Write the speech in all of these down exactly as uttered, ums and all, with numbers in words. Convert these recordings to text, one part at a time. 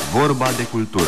Vorba de cultură.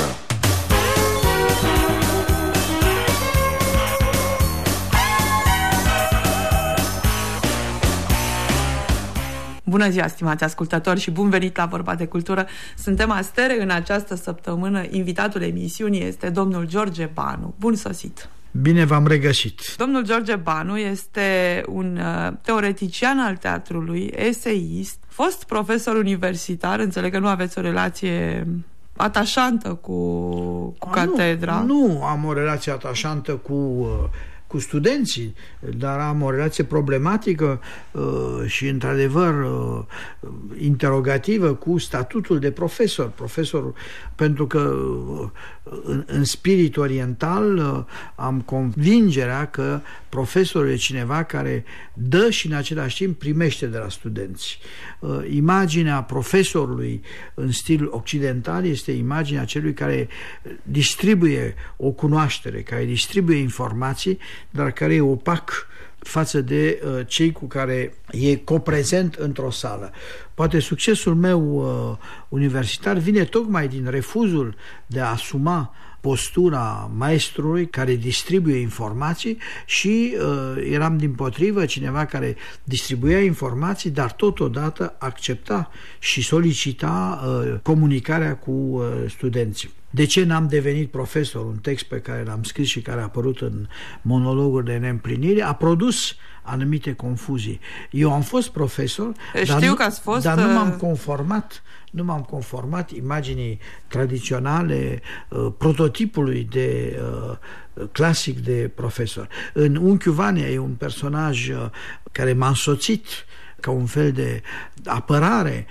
Bună ziua, stimați ascultători, și bun venit la Vorba de Cultură. Suntem astere în această săptămână. Invitatul emisiunii este domnul George Banu. Bun sosit! Bine v-am regăsit! Domnul George Banu este un uh, teoretician al teatrului, eseist, fost profesor universitar. Înțeleg că nu aveți o relație atașantă cu, cu A, catedra. Nu, nu am o relație atașantă cu... Uh, cu studenții, dar am o relație problematică uh, și, într-adevăr, uh, interogativă cu statutul de profesor. Profesor, pentru că uh, în, în spirit oriental uh, am convingerea că profesorul e cineva care dă și în același timp primește de la studenți. Uh, imaginea profesorului în stil occidental este imaginea celui care distribuie o cunoaștere, care distribuie informații, dar care e opac față de uh, cei cu care e coprezent într-o sală. Poate succesul meu uh, universitar vine tocmai din refuzul de a asuma postura maestrului care distribuie informații și uh, eram dimpotrivă cineva care distribuia informații, dar totodată accepta și solicita uh, comunicarea cu uh, studenții. De ce n-am devenit profesor? Un text pe care l-am scris și care a apărut în monologuri de neîmplinire a produs anumite confuzii. Eu am fost profesor, Știu dar, nu, că ați fost, dar nu m-am conformat nu m-am conformat imaginii tradiționale, uh, prototipului de uh, clasic de profesor. În Unchiul Vania e un personaj uh, care m-a însoțit ca un fel de apărare.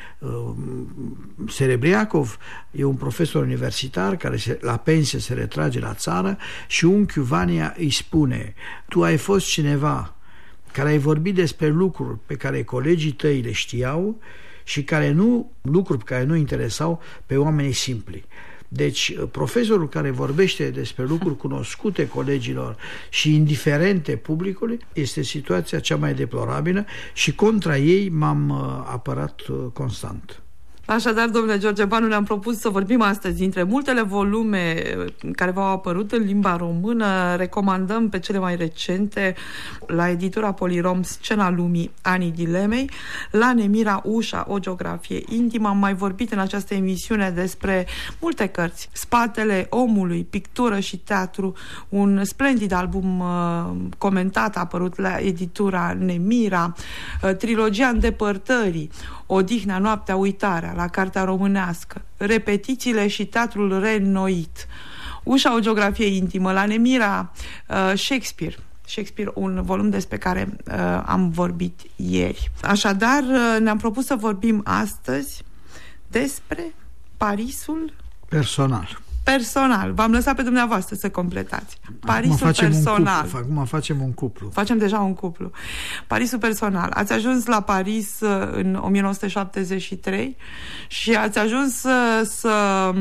Serebriacov e un profesor universitar care se, la pensie se retrage la țară și Unchiul Vania îi spune: tu ai fost cineva care ai vorbit despre lucruri pe care colegii tăi le știau și care nu, lucruri pe care nu interesau pe oamenii simpli. Deci, profesorul care vorbește despre lucruri cunoscute colegilor și indiferente publicului este situația cea mai deplorabilă și contra ei m-am apărat constant. Așadar, domnule George Banu, ne-am propus să vorbim astăzi dintre multele volume care v-au apărut în limba română. Recomandăm pe cele mai recente la editura Polirom Scena lumii, Anii dilemei, la Nemira Ușa, o geografie intimă. Am mai vorbit în această emisiune despre multe cărți: Spatele omului, pictură și teatru, un splendid album uh, comentat apărut la editura Nemira, uh, trilogia Îndepărtării, Odihna, Noaptea, Uitarea, la Cartea Românească, Repetițiile și teatrul reînnoit, Ușa, o geografie intimă, la Nemira, uh, Shakespeare. Shakespeare, un volum despre care uh, am vorbit ieri. Așadar, uh, ne-am propus să vorbim astăzi despre Parisul personal. Personal. V-am lăsat pe dumneavoastră să completați. Parisul acum facem personal. Un cuplu. Acum facem un cuplu. Facem deja un cuplu. Parisul personal. Ați ajuns la Paris în o mie nouă sute șaptezeci și trei și ați ajuns să, să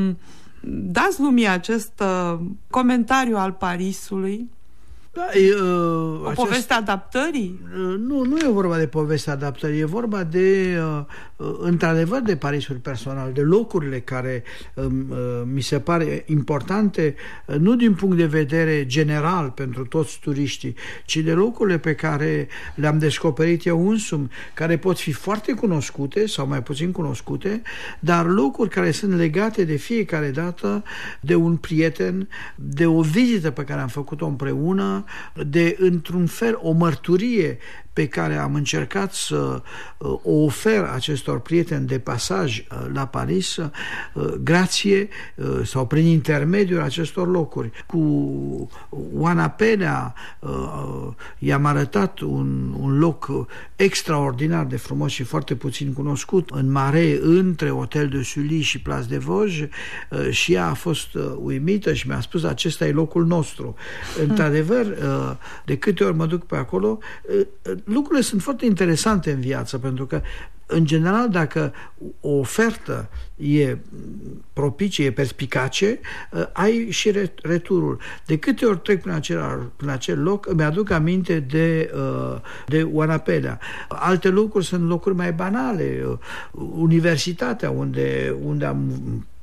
dați lumii acest uh, comentariu al Parisului. Da, e, uh, o aceast... poveste adaptării? Uh, nu, nu e vorba de poveste adaptării, e vorba de, uh, uh, într-adevăr, de parisul personal, de locurile care uh, uh, mi se pare importante, uh, nu din punct de vedere general pentru toți turiștii, ci de locurile pe care le-am descoperit eu însumi, care pot fi foarte cunoscute sau mai puțin cunoscute, dar locuri care sunt legate de fiecare dată de un prieten, de o vizită pe care am făcut-o împreună, de, într-un fel, o mărturie pe care am încercat să uh, o ofer acestor prieteni de pasaj uh, la Paris, uh, grație uh, sau prin intermediul acestor locuri. Cu Oana Pelea uh, i-am arătat un, un loc extraordinar de frumos și foarte puțin cunoscut, în Marais, între Hotel de Sully și Place des Vosges, uh, și ea a fost uh, uimită și mi-a spus: acesta e locul nostru. Hmm. Într-adevăr, uh, de câte ori mă duc pe acolo, uh, lucrurile sunt foarte interesante în viață, pentru că, în general, dacă o ofertă e propice, e perspicace, ai și returul. De câte ori trec prin acel, prin acel loc, îmi aduc aminte de, de Oana Pelea. Alte locuri sunt locuri mai banale. Universitatea, unde, unde am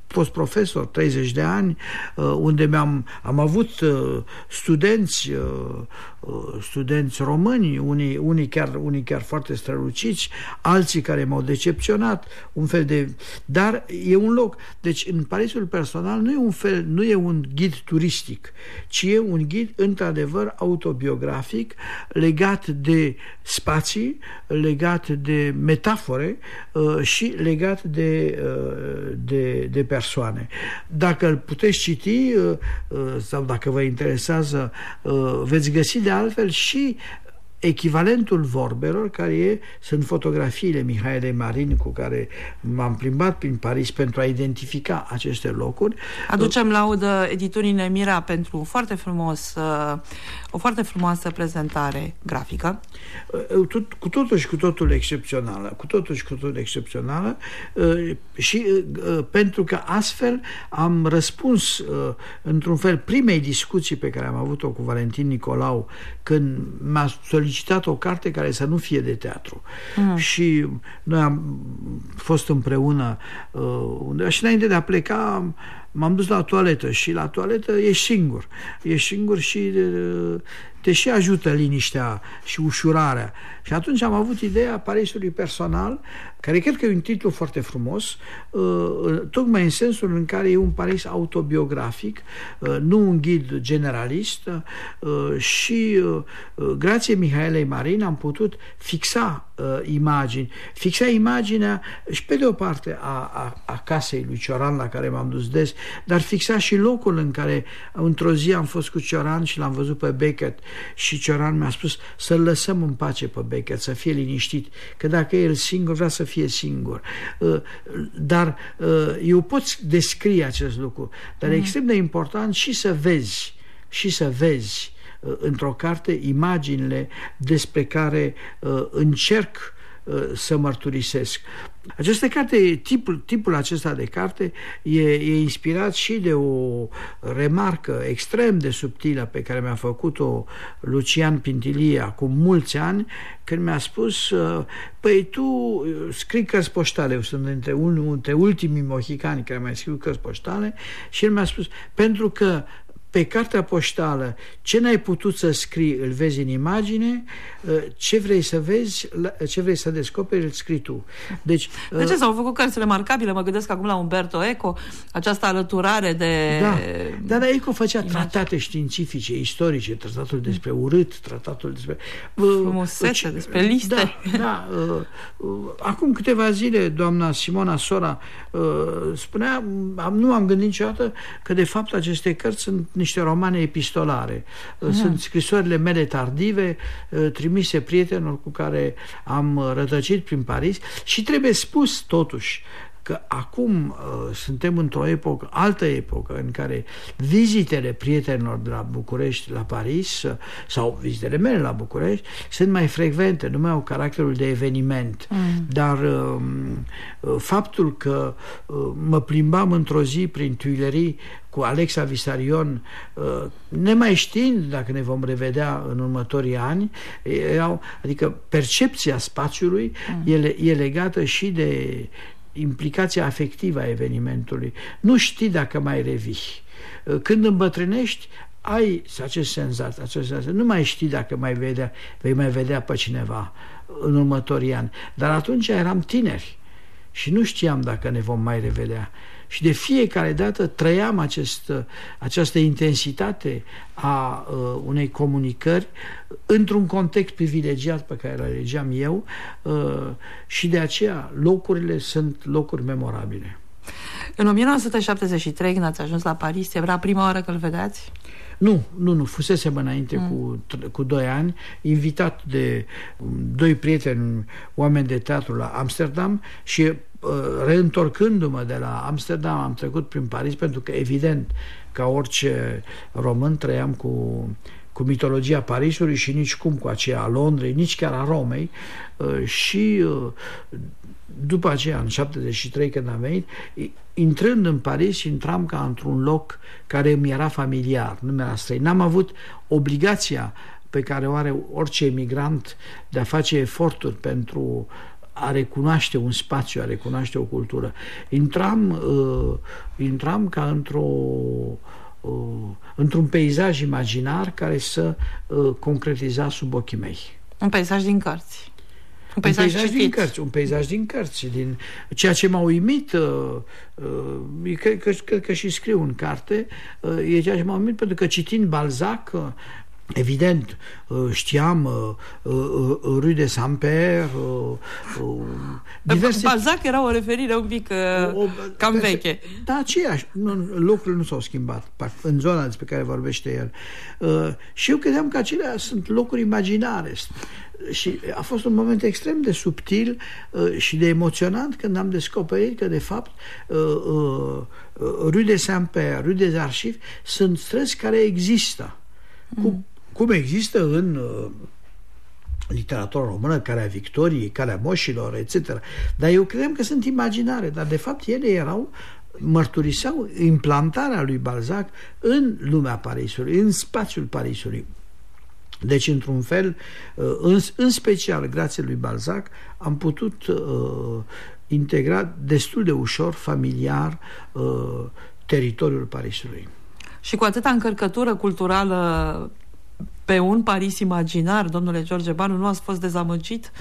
fost profesor treizeci de ani, unde mi-am am avut studenți studenți români, unii, unii, chiar, unii chiar foarte străluciți, alții care m-au decepționat, un fel de... Dar e un loc. Deci în Parisul personal nu e un fel, nu e un ghid turistic, ci e un ghid într-adevăr autobiografic, legat de spații, legat de metafore uh, și legat de, uh, de, de persoane. Dacă îl puteți citi uh, uh, sau dacă vă interesează, uh, veți găsi de altfel și echivalentul vorbelor, care e, sunt fotografiile Mihaelei Marin, cu care m-am plimbat prin Paris pentru a identifica aceste locuri. Aducem laudă editurii Nemira pentru foarte frumos, o foarte frumoasă prezentare grafică. Cu totul și cu totul excepțională. Cu totul și cu totul excepțională și pentru că astfel am răspuns într-un fel primei discuții pe care am avut-o cu Valentin Nicolau când m-a solicitat o carte care să nu fie de teatru. Mm. Și noi am fost împreună undeva și înainte de a pleca m-am dus la toaletă și la toaletă ești singur. Ești singur și te și ajută liniștea și ușurarea. Și atunci am avut ideea Parisului personal, care cred că e un titlu foarte frumos, tocmai în sensul în care e un Paris autobiografic, nu un ghid generalist, și grație Mihaelei Marin am putut fixa imagini. Fixa imaginea și pe de o parte a, a, a casei lui Cioran, la care m-am dus des, dar fixa și locul în care într-o zi am fost cu Cioran și l-am văzut pe Beckett și Cioran mi-a spus să-l lăsăm în pace pe Beckett, să fie liniștit, că dacă e el singur, vrea să fie singur. Dar eu pot descrie acest lucru, dar mm. e extrem de important și să vezi și să vezi într-o carte imaginile despre care încerc să mărturisesc. Această carte, tipul, tipul acesta de carte e, e inspirat și de o remarcă extrem de subtilă pe care mi-a făcut-o Lucian Pintilie acum mulți ani, când mi-a spus: păi tu scrii cărți poștale. Eu sunt între, un, între ultimii mohicani care mai scriu cărți poștale, și el mi-a spus: pentru că pe cartea poștală ce n-ai putut să scrii îl vezi în imagine, ce vrei să vezi, ce vrei să descoperi îl scrii tu. Deci, de ce s-au făcut cărți remarcabile? Mă gândesc acum la Umberto Eco, această alăturare de... Da, da, dar Eco făcea imagine. Tratate științifice, istorice, tratatul despre urât, tratatul despre... Frumusețe, uh, despre liste. Da, da. Uh, uh, acum câteva zile, doamna Simona Sora uh, spunea, am, nu am gândit niciodată că de fapt aceste cărți sunt niște romane epistolare. Mm. Sunt scrisorile mele tardive, trimise prietenilor cu care am rătăcit prin Paris, și trebuie spus totuși că acum uh, suntem într-o epocă, altă epocă, în care vizitele prietenilor de la București la Paris, uh, sau vizitele mele la București, sunt mai frecvente, nu mai au caracterul de eveniment. Mm. Dar uh, uh, faptul că uh, mă plimbam într-o zi prin Tuileries cu Alexa Vissarion, uh, nemai știind dacă ne vom revedea în următorii ani, erau, adică percepția spațiului mm. e, e legată și de implicația afectivă a evenimentului. Nu știi dacă mai revii. Când îmbătrânești, ai acest senzație, acest senzație. Nu mai știi dacă mai vedea, vei mai vedea pe cineva în următorii ani. Dar atunci eram tineri și nu știam dacă ne vom mai revedea. Și de fiecare dată trăiam acest, această intensitate a uh, unei comunicări într-un context privilegiat pe care îl alegeam eu, uh, și de aceea locurile sunt locuri memorabile. În o mie nouă sute șaptezeci și trei, când ați ajuns la Paris, era prima oară că îl vedeați? Nu, nu, nu, fusesem înainte mm. cu, cu doi ani, invitat de doi prieteni, oameni de teatru la Amsterdam, și reîntorcându-mă de la Amsterdam am trecut prin Paris, pentru că evident, ca orice român, trăiam cu, cu mitologia Parisului și nici cum cu aceea a Londrei, nici chiar a Romei, și după aceea, în șaptezeci și trei, când am venit, intrând în Paris, intram ca într-un loc care mi era familiar, nu mi era străin. N-am avut obligația pe care o are orice emigrant de a face eforturi pentru a recunoaște un spațiu, a recunoaște o cultură. Intram, uh, intram ca într-o uh, într-un peisaj imaginar care să uh, concretiza sub ochii mei. Un peisaj din cărți. Un peisaj, peisaj, un peisaj din cărți, un peisaj din cărți, din ceea ce m-a uimit, uh, uh, cred, că, cred că și scriu în carte, uh, e ceea ce m-a uimit, pentru că citind Balzac, uh, evident, știam uh, uh, Rue de Saint-Père, uh, uh, diverse... Balzac era o referire un pic uh, o, o, cam pe, veche. Da, aceeași. Nu, lucrurile nu s-au schimbat în zona despre care vorbește el. Uh, și eu credeam că acelea sunt locuri imaginare. Și a fost un moment extrem de subtil uh, și de emoționant când am descoperit că, de fapt, uh, uh, Rue de Saint-Père, Rue des Archives sunt străzi care există. Mm. Cu, cum există în uh, literatura română, Calea Victoriei, Calea Moșilor, et cetera. Dar eu credeam că sunt imaginare, dar de fapt ele erau, mărturiseau implantarea lui Balzac în lumea Parisului, în spațiul Parisului. Deci, într-un fel, în, în special, grație lui Balzac, am putut uh, integra destul de ușor, familiar, uh, teritoriul Parisului. Și cu atâta încărcătură culturală pe un Paris imaginar, domnule George Banu, nu ați fost dezamăgit?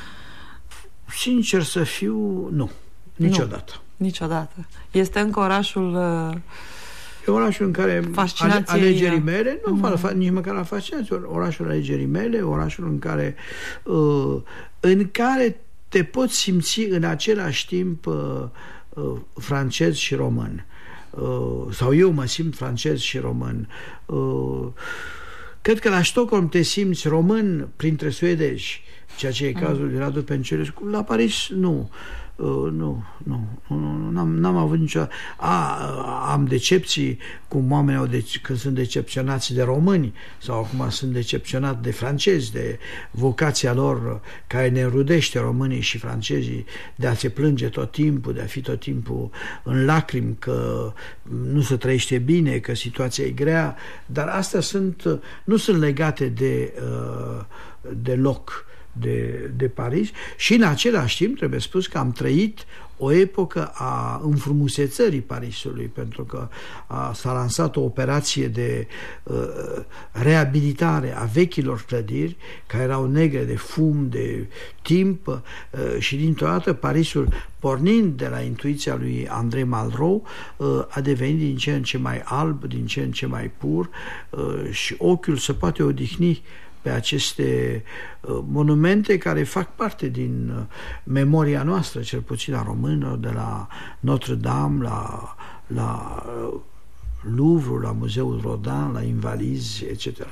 Sincer să fiu, nu. Niciodată. Nu, niciodată. Este încă orașul... Uh... E orașul în care alegerii mele, nu mm. fac nici măcar la fascinație, orașul alegerii mele, orașul în care uh, în care te poți simți în același timp uh, uh, francez și român. Uh, sau eu mă simt francez și român. Uh, cred că la Stockholm te simți român printre suedezi, ceea ce e cazul mm. de Radu Pencerescu. La Paris nu. Uh, nu, nu, nu, n-am, n-am avut nicio... A, am decepții cum oamenii au de... când sunt decepționați de români sau acum sunt decepționați de francezi, de vocația lor care ne înrudește românii și francezii, de a se plânge tot timpul, de a fi tot timpul în lacrimi că nu se trăiește bine, că situația e grea, dar astea sunt, nu sunt legate de, de loc, De, de Paris, și în același timp trebuie spus că am trăit o epocă a înfrumusețării Parisului, pentru că a, s-a lansat o operație de uh, reabilitare a vechilor clădiri care erau negre de fum, de timp, uh, și dintr-o dată Parisul, pornind de la intuiția lui André Malraux, uh, a devenit din ce în ce mai alb, din ce în ce mai pur, uh, și ochiul se poate odihni pe aceste uh, monumente care fac parte din uh, memoria noastră, cel puțin a românilor, de la Notre-Dame, la, la uh, Louvre, la Muzeul Rodin, la Invalizi, et cetera.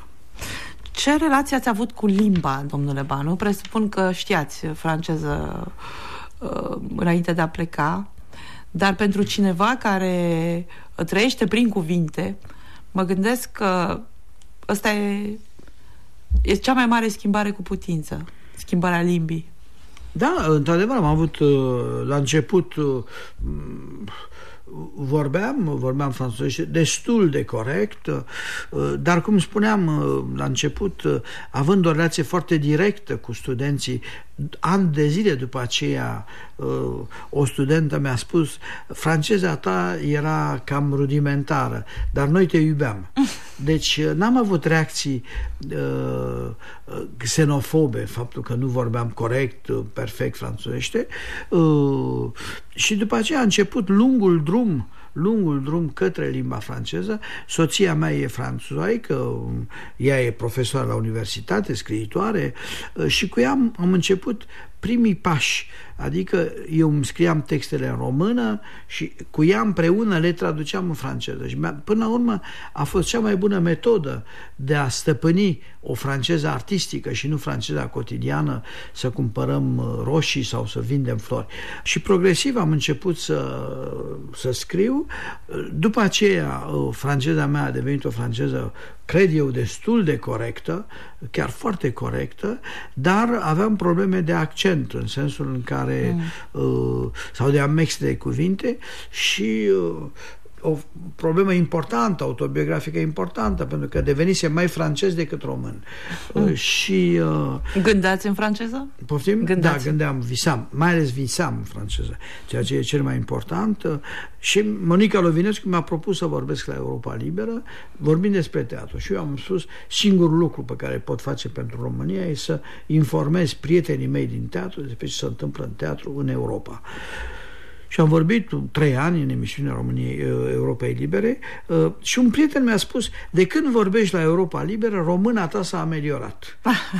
Ce relație ați avut cu limba, domnule Banu? Presupun că știați franceză uh, înainte de a pleca, dar pentru cineva care trăiește prin cuvinte, mă gândesc că ăsta e E cea mai mare schimbare cu putință, schimbarea limbii. Da, într-adevăr, am avut la început vorbeam, vorbeam franțuzește destul de corect, dar cum spuneam la început, având o relație foarte directă cu studenții, ani de zile după aceea o studentă mi-a spus: franceza ta era cam rudimentară, dar noi te iubeam. Deci n-am avut reacții uh, xenofobe, faptul că nu vorbeam corect, perfect franțuzește, uh, și după aceea a început lungul drum lungul drum către limba franceză. Soția mea e franțuzoică, ea e profesoară la universitate, scriitoare, și cu ea am, am început primii pași, adică eu îmi scriam textele în română și cu ea împreună le traduceam în franceză. Și până la urmă a fost cea mai bună metodă de a stăpâni o franceză artistică și nu franceza cotidiană, să cumpărăm roșii sau să vindem flori. Și progresiv am început să, să scriu. După aceea franceza mea a devenit o franceză, cred eu, destul de corectă, chiar foarte corectă, dar aveam probleme de accent, în sensul în care mm. uh, sau de amex de cuvinte, și uh, o problemă importantă, autobiografică importantă, pentru că devenise mai francez decât român. Mm. Și... Uh, Gândeați în franceză? Poftim? Gândeați. Da, gândeam, visam, mai ales visam în franceză, ceea ce e cel mai important. Uh, și Monica Lovinescu mi-a propus să vorbesc la Europa Liberă, vorbind despre teatru. Și eu am spus, singurul lucru pe care pot face pentru România e să informez prietenii mei din teatru despre ce se întâmplă în teatru în Europa. Și am vorbit trei ani în emisiunea României, Europei Libere, și un prieten mi-a spus, de când vorbești la Europa Liberă, româna ta s-a ameliorat.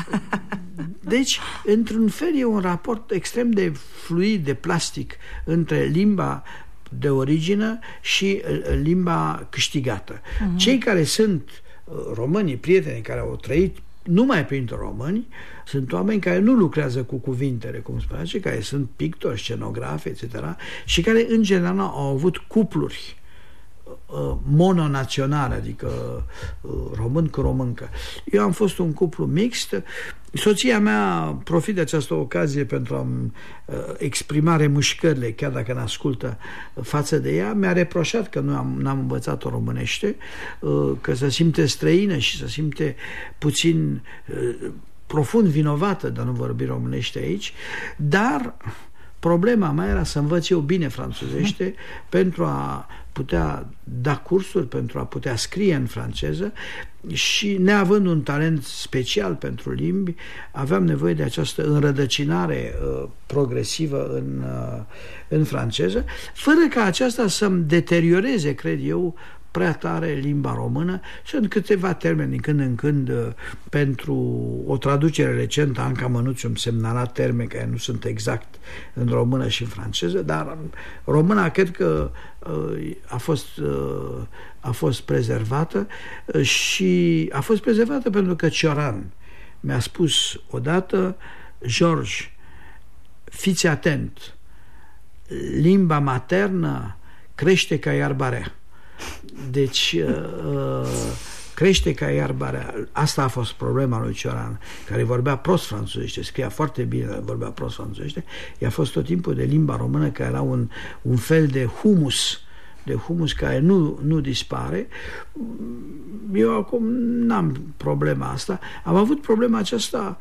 Deci, într-un fel, e un raport extrem de fluid, de plastic, între limba de origine și limba câștigată. Uh-huh. Cei care sunt românii, prietenii care au trăit numai printre români, sunt oameni care nu lucrează cu cuvintele, cum spunea, ci care sunt pictori, scenografi, et cetera, și care, în general, au avut cupluri uh, mononaționale, adică uh, român cu româncă. Eu am fost un cuplu mixt. Soția mea profit de această ocazie pentru a-mi uh, exprima remușcările, chiar dacă ne ascultă, față de ea. Mi-a reproșat că nu am, n-am învățat-o românește, uh, că se simte străină și se simte puțin uh, profund vinovată de a nu vorbi românește aici, dar problema mea era să învăț eu bine franțuzește pentru a putea da cursuri, pentru a putea scrie în franceză, și neavând un talent special pentru limbi, aveam nevoie de această înrădăcinare uh, progresivă în, uh, în franceză, fără ca aceasta să-mi deterioreze, cred eu, prea tare limba română. Sunt câteva termeni din când în când, pentru o traducere recentă, Anca Mănuțiu îmi semnala termeni care nu sunt exact în română și în franceză, dar româna cred că a fost, a fost prezervată, și a fost prezervată pentru că Cioran mi-a spus odată: George, fiți atent, limba maternă crește ca iarba rea. Deci uh, crește ca iarba rea. Asta a fost problema lui Cioran, care vorbea prost franțuzește, scria foarte bine, dar vorbea prost franțuzește. I-a fost tot timpul de limba română, care era un, un fel de humus, de humus care nu, nu dispare. Eu acum n-am problema asta. Am avut problema aceasta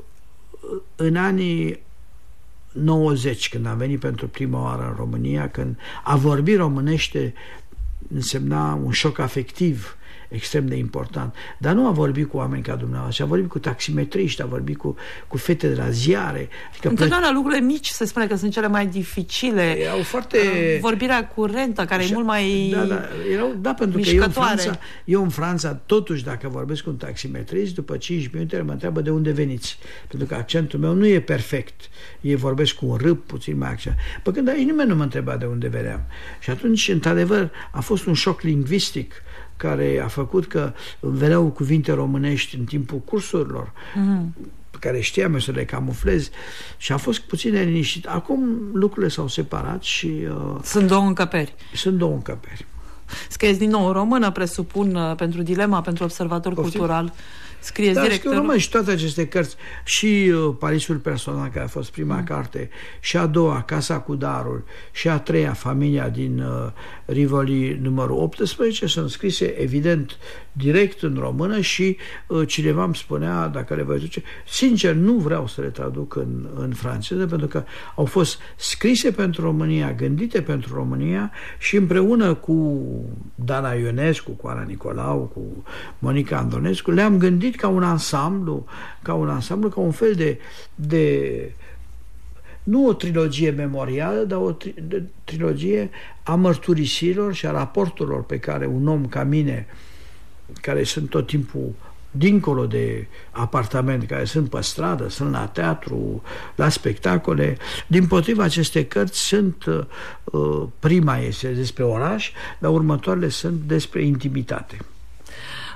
în anii nouăzeci, când am venit pentru prima oară în România, când a vorbi românește însemna un șoc afectiv extrem de important. Dar nu a vorbit cu oameni ca dumneavoastră, a vorbit cu taximetriști, a vorbit cu, cu fete de la ziare. Adică întotdeauna plă... lucrurile mici se spune că sunt cele mai dificile. Erau foarte... Vorbirea curentă, care așa, e mult mai da, da, erau, da, pentru că eu în, Franța, eu în Franța, totuși, dacă vorbesc cu un taximetrist, după cinci minute mă întreabă de unde veniți. Pentru că accentul meu nu e perfect. Eu vorbesc cu un r puțin mai accent. Păi când aici nimeni nu mă întreba de unde veneam. Și atunci, într-adevăr, a fost un șoc lingvistic care a făcut că veneau cuvinte românești în timpul cursurilor, mm-hmm. pe care știam eu să le camuflez, și a fost puțin neliniștit. Acum lucrurile s-au separat și... Uh, sunt două încăperi. Sunt două încăperi. Scrieți din nou română, presupun, pentru Dilema, pentru Observator Oftim. Cultural. Scrieți da, direct scriu român și toate aceste cărți, și uh, Parisul personal, care a fost prima mm. carte, și a doua, Casa cu darul, și a treia, Familia din uh, Rivoli numărul optsprezece, sunt scrise evident direct în română și uh, cineva îmi spunea, dacă le voi duce, sincer nu vreau să le traduc în, în franceză, pentru că au fost scrise pentru România, gândite pentru România, și împreună cu Dana Ionescu, cu Ana Nicolau, cu Monica Andonescu, le-am gândit ca un ansamblu, ca un ansamblu, ca un fel de, de nu o trilogie memorială, dar o tri, de, trilogie a mărturisirilor și a raporturilor pe care un om ca mine, care sunt tot timpul dincolo de apartament, care sunt pe stradă, sunt la teatru, la spectacole, dimpotrivă, aceste cărți sunt, uh, prima este despre oraș, dar următoarele sunt despre intimitate.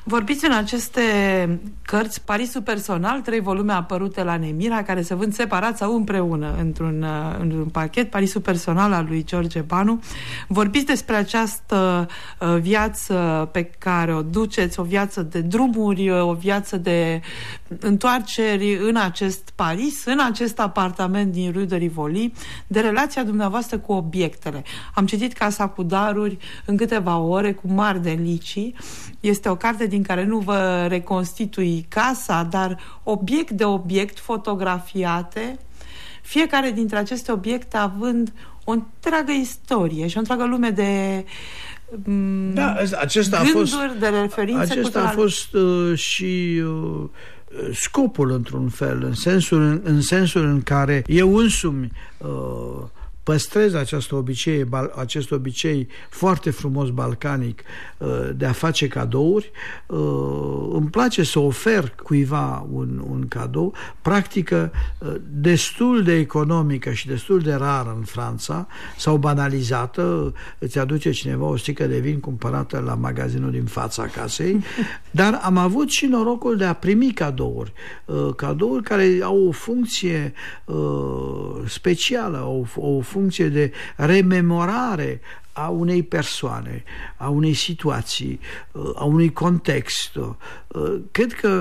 Vorbiți în aceste cărți Parisul personal, trei volume apărute la Nemira, care se vând separat sau împreună într-un, într-un pachet, Parisul personal al lui George Banu. Vorbiți despre această uh, viață pe care o duceți, o viață de drumuri, o viață de întoarceri în acest Paris, în acest apartament din Rue de Rivoli, de relația dumneavoastră cu obiectele. Am citit Casa cu daruri în câteva ore, cu mari delicii. Este o carte din care nu vă reconstitui casa, dar obiect de obiect fotografiate, fiecare dintre aceste obiecte având o întreagă istorie și o întreagă lume de da, acesta gânduri, a fost, de referințe acesta culturale. a fost uh, și uh, scopul, într-un fel, în sensul în, în sensul în care eu însumi uh, păstrez acest obicei, acest obicei foarte frumos balcanic de a face cadouri. Îmi place să ofer cuiva un, un cadou, practică destul de economică și destul de rară în Franța, sau banalizată. Îți aduce cineva o sticlă de vin cumpărată la magazinul din fața casei, dar am avut și norocul de a primi cadouri, cadouri care au o funcție specială, au o funcție de rememorare a unei persoane, a unei situații, a unui context. Cred că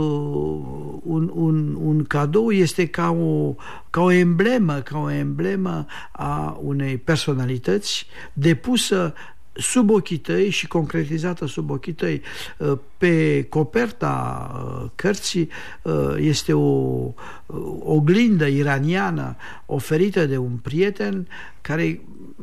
un, un, un cadou este ca o, ca o emblemă, ca o emblemă a unei personalități depusă sub ochii tăi și concretizată sub ochii tăi. Pe coperta cărții este o oglindă iraniană oferită de un prieten care,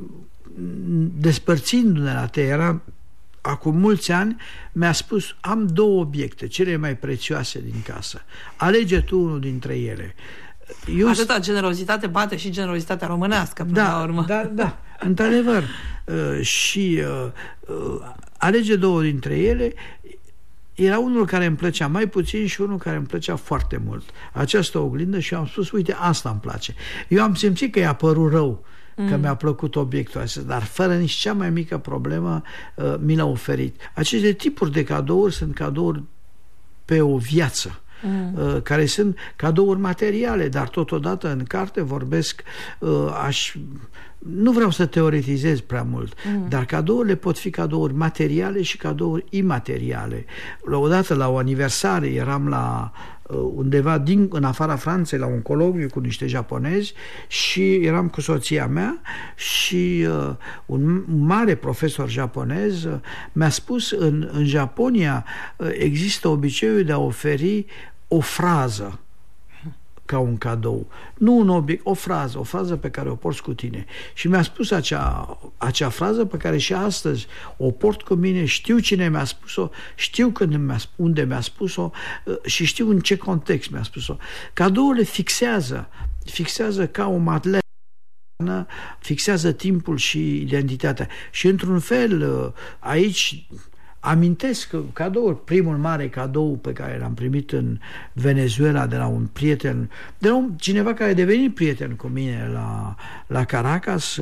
despărțindu-ne la Teheran acum mulți ani, mi-a spus: am două obiecte, cele mai prețioase din casă, alege tu unul dintre ele. Eu... Atâta generozitate bate și generozitatea românească până da, la urmă. Da, da, într-adevăr. Uh, și uh, uh, alege două dintre ele. Era unul care îmi plăcea mai puțin și unul care îmi plăcea foarte mult. Această oglindă, și eu am spus: uite, asta îmi place. Eu am simțit că i-a părut rău mm. că mi-a plăcut obiectul acesta, dar fără nici cea mai mică problemă uh, mi l-a oferit. Aceste tipuri de cadouri sunt cadouri pe o viață. Mm. care sunt cadouri materiale, dar totodată în carte vorbesc, aș, nu vreau să teoretizez prea mult, mm. dar cadourile pot fi cadouri materiale și cadouri imateriale. Odată la o aniversare eram la undeva din, în afara Franței, la un colocviu cu niște japonezi și eram cu soția mea și uh, un mare profesor japonez uh, mi-a spus: în, în Japonia uh, există obiceiul de a oferi o frază ca un cadou, nu un obiect, o frază, o frază pe care o porți cu tine. Și mi-a spus acea, acea frază pe care și astăzi o port cu mine, știu cine mi-a spus-o, știu când mi-a, unde mi-a spus-o și știu în ce context mi-a spus-o. Cadourile fixează, fixează ca o matlenă, fixează timpul și identitatea. Și într-un fel aici amintesc cadoul, primul mare cadou pe care l-am primit în Venezuela de la un prieten, de la un, cineva care a devenit prieten cu mine la, la Caracas,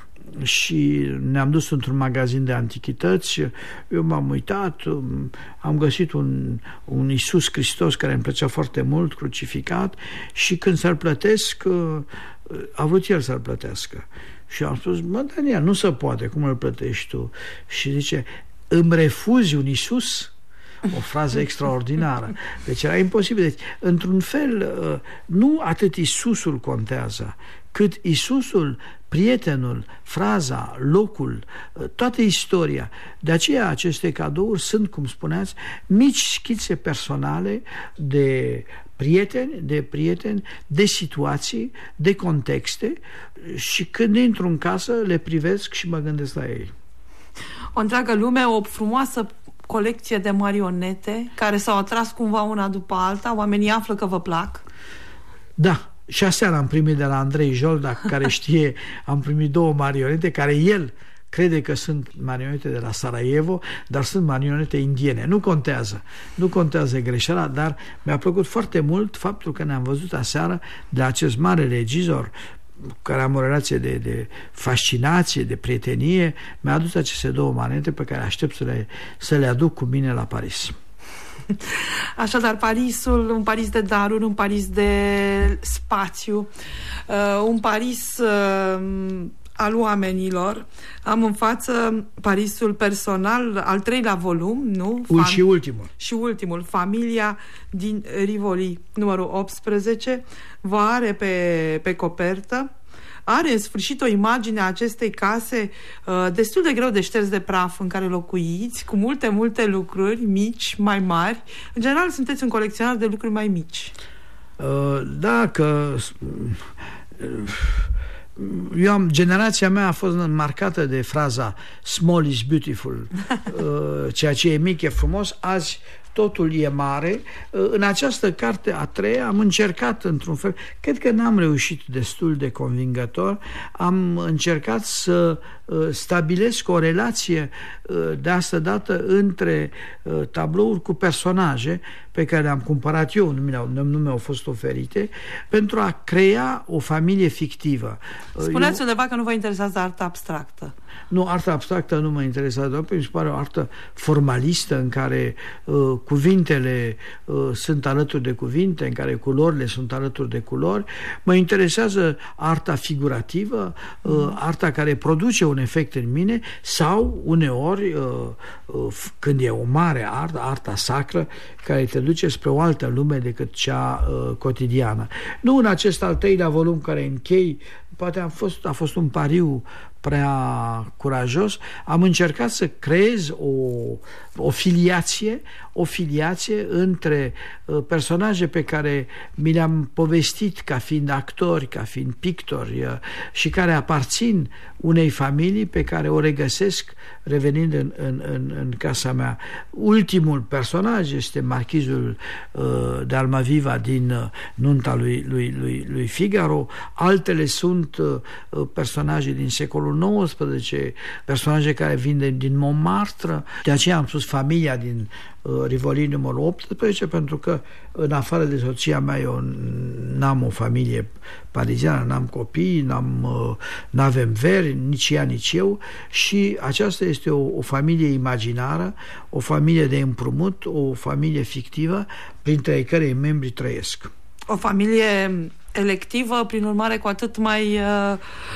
și ne-am dus într-un magazin de antichități. Eu m-am uitat, am găsit un, un Iisus Hristos care îmi plăcea foarte mult, crucificat, și când să-l plătesc, a vrut el să-l plătească. Și am spus: mă, Daniel, nu se poate, cum îl plătești tu? Și zice: îmi refuzi un Iisus? O frază extraordinară. Deci era imposibil. Deci, într-un fel, nu atât Iisusul contează, cât Iisusul, prietenul, fraza, locul, toată istoria. De aceea aceste cadouri sunt, cum spuneați, mici schițe personale de prieteni, de prieteni, de situații, de contexte, și când intru în casă le privesc și mă gândesc la ei. O întreagă lume, o frumoasă colecție de marionete care s-au atras cumva una după alta. Oamenii află că vă plac. Da, și aseară am primit de la Andrei Joldac, care știe, am primit două marionete care el crede că sunt marionete de la Sarajevo, dar sunt marionete indiene. Nu contează, nu contează greșeala, dar mi-a plăcut foarte mult faptul că ne-am văzut aseară de acest mare regizor, care am o relație de, de fascinație, de prietenie, mi-a adus aceste două manete pe care aștept să le, să le aduc cu mine la Paris. Așadar, Parisul, un Paris de daruri, un Paris de spațiu, uh, un Paris uh, al oamenilor. Am în față Parisul personal, al treilea volum, nu? Fam- și ultimul. Și ultimul, Familia din Rivoli, numărul optsprezece, vă are pe, pe copertă. Are în sfârșit o imagine a acestei case uh, destul de greu de șters de praf în care locuiți, cu multe, multe lucruri mici, mai mari. În general sunteți un colecționar de lucruri mai mici. Uh, da, că... Eu am, generația mea a fost marcată de fraza small is beautiful, uh, ceea ce e mic e frumos. Azi totul e mare. În această carte a treia am încercat într-un fel, cred că n-am reușit destul de convingător, am încercat să stabilesc o relație de asta dată între tablouri cu personaje pe care le-am cumpărat eu, nu mi-au, nu mi-au fost oferite, pentru a crea o familie fictivă. Spuneați eu... undeva că nu vă interesează arta abstractă. Nu, arta abstractă nu mă interesează, doar pentru că mi se pare o artă formalistă în care uh, cuvintele uh, sunt alături de cuvinte, în care culorile sunt alături de culori. Mă interesează arta figurativă, uh, mm. arta care produce un efect în mine, sau uneori uh, uh, când e o mare artă, arta sacră, care te duce spre o altă lume decât cea uh, cotidiană. Nu în acest al treilea volum care închei, poate a fost, a fost un pariu prea curajos, am încercat să creez o, o filiație, o filiație între uh, personaje pe care mi le-am povestit ca fiind actori, ca fiind pictori uh, și care aparțin unei familii pe care o regăsesc revenind în, în, în, în casa mea. Ultimul personaj este marchizul uh, de Almaviva din uh, nunta lui, lui, lui, lui Figaro. Altele sunt uh, personaje din secolul nouăsprezece, personaje care vin de, din Montmartre. De aceea am spus familia din uh, Rivoli numărul optsprezece, pentru că în afară de soția mea eu n-am o familie pariziană, n-am copii, n-am, uh, n-avem veri, nici ea, nici eu, și aceasta este o, o familie imaginară, o familie de împrumut, o familie fictivă, printre cărei membri trăiesc. O familie electivă, prin urmare cu atât mai uh,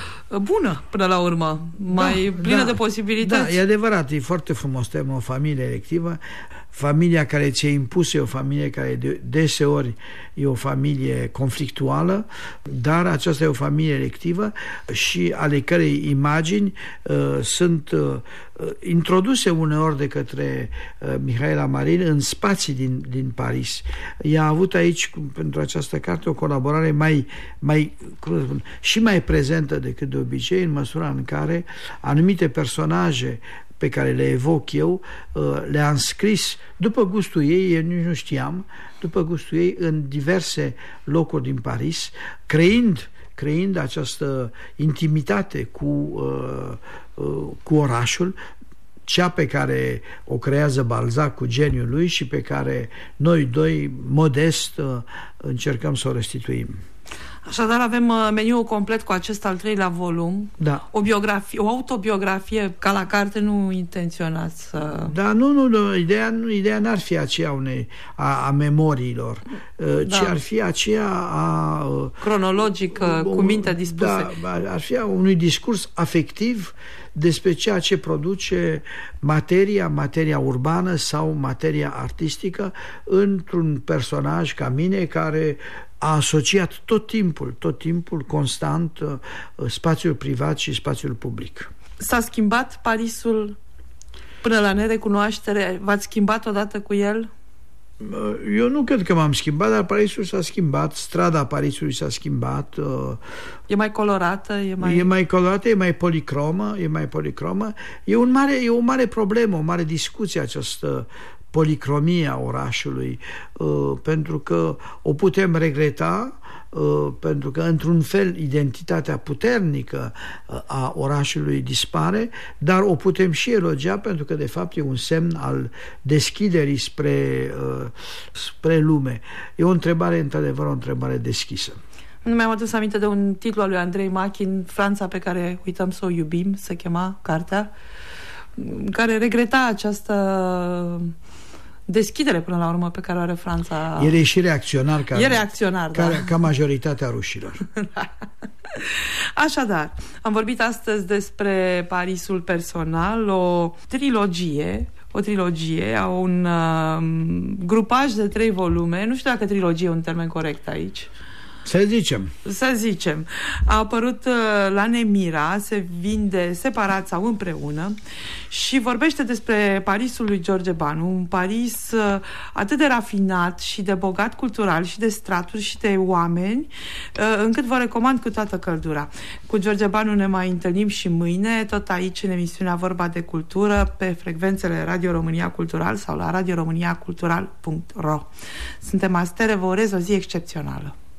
bună până la urmă, mai da, plină da, de posibilități. Da, e adevărat, e foarte frumos termenul, o familie electivă. Familia care ți-e impusă e o familie care de, deseori e o familie conflictuală, dar aceasta e o familie electivă și ale cărei imagini uh, sunt uh, introduse uneori de către uh, Mihaela Marin în spații din, din Paris. Ea a avut aici, pentru această carte, o colaborare mai, mai cum să spun, și mai prezentă decât de obicei, în măsura în care anumite personaje pe care le evoc eu, le-a înscris după gustul ei, eu nici nu știam, după gustul ei, în diverse locuri din Paris, creând, creând această intimitate cu, cu orașul, cea pe care o creează Balzac cu geniul lui și pe care noi doi, modest, încercăm să o restituim. Așadar avem meniul complet cu acest al treilea volum. Da. O biografie, o autobiografie, ca la carte nu intenționați să... Da, nu, nu, nu ideea, nu, ideea n-ar fi aceea unei, a, a memoriilor, da. Ci ar fi aceea a... cronologică, o, cu mintea dispusă. Da, ar fi a unui discurs afectiv despre ceea ce produce materia, materia urbană sau materia artistică într-un personaj ca mine care a asociat tot timpul, tot timpul, constant, spațiul privat și spațiul public. S-a schimbat Parisul până la nerecunoaștere? V-ați schimbat odată cu el? Eu nu cred că m-am schimbat, dar Parisul s-a schimbat, strada Parisului s-a schimbat. E mai colorată? E mai, e mai colorată, e mai policromă, e mai policromă. E, un mare, e o mare problemă, o mare discuție această policromia orașului, uh, pentru că o putem regreta, uh, pentru că într-un fel identitatea puternică uh, a orașului dispare, dar o putem și elogia pentru că de fapt e un semn al deschiderii spre, uh, spre lume. E o întrebare, într-adevăr, o întrebare deschisă. Nu mi-am adus aminte de un titlu al lui Andrei Machin, Franța pe care uităm să o iubim, se chema cartea, care regreta această deschidere până la urmă pe care o are Franța. El e și reacționar ca, e reacționar, ca, da. ca majoritatea rușilor. Da. Așadar, am vorbit astăzi despre Parisul personal, o trilogie, o trilogie, un uh, grupaj de trei volume, nu știu dacă trilogie e un termen corect aici. Să zicem. Să zicem. A apărut uh, la Nemira, se vinde separat sau împreună și vorbește despre Parisul lui George Banu, un Paris uh, atât de rafinat și de bogat cultural și de straturi și de oameni, uh, încât vă recomand cu toată căldura. Cu George Banu ne mai întâlnim și mâine, tot aici în emisiunea Vorba de Cultură, pe frecvențele Radio România Cultural sau la radio românia cultural punct ro. Suntem Astere, vă urez o zi excepțională.